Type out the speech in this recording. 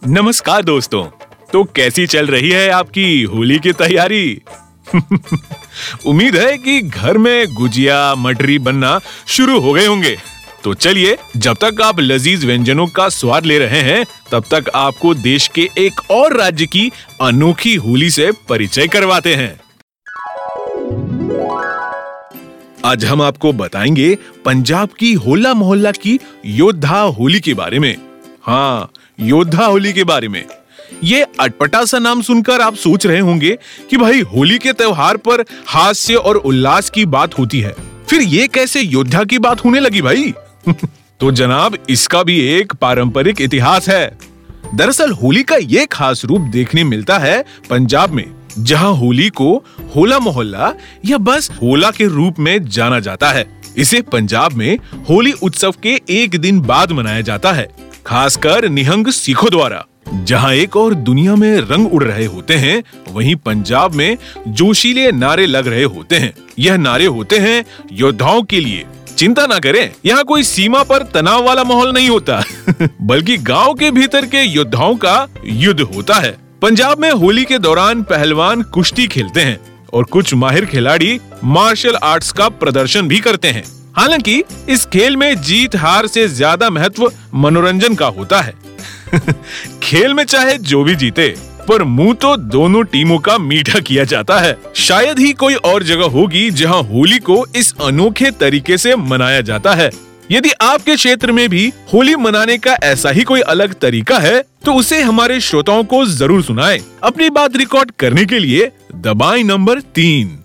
नमस्कार दोस्तों। तो कैसी चल रही है आपकी होली की तैयारी? उम्मीद है कि घर में गुजिया मटरी बनना शुरू हो गए होंगे। तो चलिए, जब तक आप लजीज व्यंजनों का स्वाद ले रहे हैं, तब तक आपको देश के एक और राज्य की अनोखी होली से परिचय करवाते हैं। आज हम आपको बताएंगे पंजाब की होला मोहल्ला की योद्धा होली के बारे में। हाँ, योद्धा होली के बारे में। ये अटपटा सा नाम सुनकर आप सोच रहे होंगे कि भाई होली के त्योहार पर हास्य और उल्लास की बात होती है, फिर ये कैसे योद्धा की बात होने लगी भाई? तो जनाब, इसका भी एक पारंपरिक इतिहास है। दरअसल होली का ये खास रूप देखने मिलता है पंजाब में, जहां होली को होला मोहल्ला या बस होला के रूप में जाना जाता है। इसे पंजाब में होली उत्सव के एक दिन बाद मनाया जाता है, खासकर निहंग सिखों द्वारा। जहां एक और दुनिया में रंग उड़ रहे होते हैं, वहीं पंजाब में जोशीले नारे लग रहे होते हैं। यह नारे होते हैं योद्धाओं के लिए। चिंता ना करें, यहाँ कोई सीमा पर तनाव वाला माहौल नहीं होता, बल्कि गांव के भीतर के योद्धाओं का युद्ध होता है। पंजाब में होली के दौरान पहलवान कुश्ती खेलते हैं और कुछ माहिर खिलाड़ी मार्शल आर्ट्स का प्रदर्शन भी करते हैं। हालांकि इस खेल में जीत हार से ज्यादा महत्व मनोरंजन का होता है। खेल में चाहे जो भी जीते, पर मुंह तो दोनों टीमों का मीठा किया जाता है। शायद ही कोई और जगह होगी जहां होली को इस अनोखे तरीके से मनाया जाता है। यदि आपके क्षेत्र में भी होली मनाने का ऐसा ही कोई अलग तरीका है, तो उसे हमारे श्रोताओं को जरूर सुनाएं। अपनी बात रिकॉर्ड करने के लिए दबाएं नंबर 3।